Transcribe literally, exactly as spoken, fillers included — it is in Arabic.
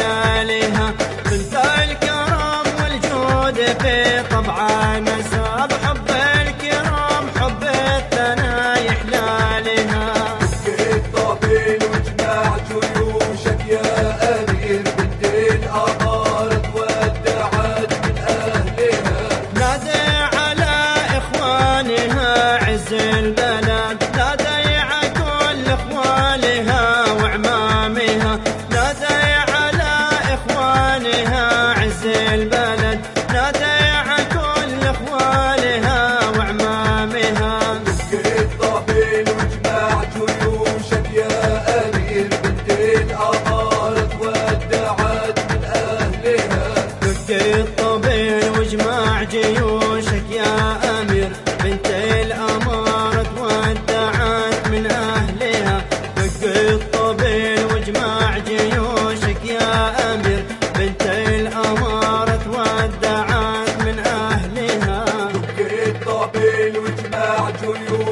حلالها. بنت الكرم والجود في طبعها نسب، حب الكرام حب الثنا يحلالها. دقيت طبيل واجمع جيوشك يا أمير، بنت الأمارة تودعت من أهلها. نادي على إخوانها عز البلد، نادي على كل إخوانها وعمامها. نادي على إخوانها عز البلد، نادي على كل إخوانها وعمامها. دقيت طبيل واجمع جيوشك يا أمير، بنت الأمارة تودعت من أهلها. دقيت طبيل واجمع جيوشك يا أمير، بنت الأمارة تودعت من أهلها. دقيت طبيل واجمع جيوشك يا أمير، بنت الأمارة تودعت من أهلها. دقيت طبيل واجمع جيوشك